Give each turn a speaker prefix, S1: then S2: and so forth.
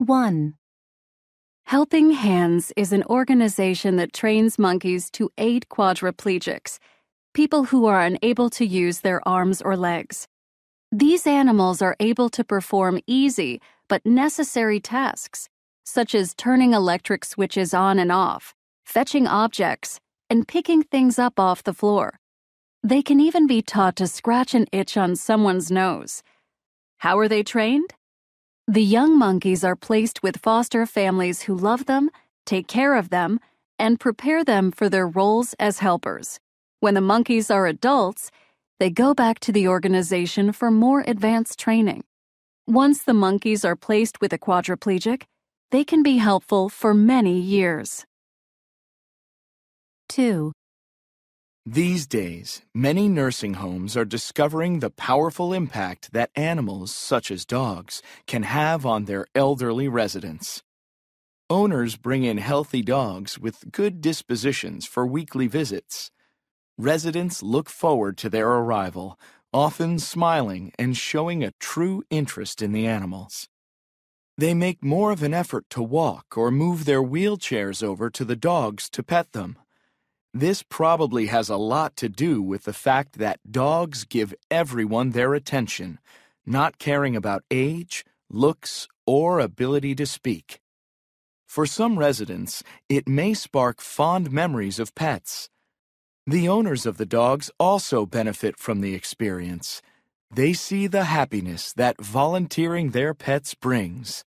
S1: 1. Helping Hands is an organization that trains monkeys to aid quadriplegics, people who are unable to use their arms or legs. These animals are able to perform easy but necessary tasks, such as turning electric switches on and off, fetching objects, and picking things up off the floor. They can even be taught to scratch an itch on someone's nose. How are they trained? The young monkeys are placed with foster families who love them, take care of them, and prepare them for their roles as helpers. When the monkeys are adults, they go back to the organization for more advanced training. Once the monkeys are placed with a quadriplegic, they can be helpful for many years. 2.
S2: These days, many nursing homes are discovering the powerful impact that animals, such as dogs, can have on their elderly residents. Owners bring in healthy dogs with good dispositions for weekly visits. Residents look forward to their arrival, often smiling and showing a true interest in the animals. They make more of an effort to walk or move their wheelchairs over to the dogs to pet them. This probably has a lot to do with the fact that dogs give everyone their attention, not caring about age, looks, or ability to speak. For some residents, it may spark fond memories of pets. The owners of the dogs also benefit from the experience. They see the happiness that volunteering their pets brings.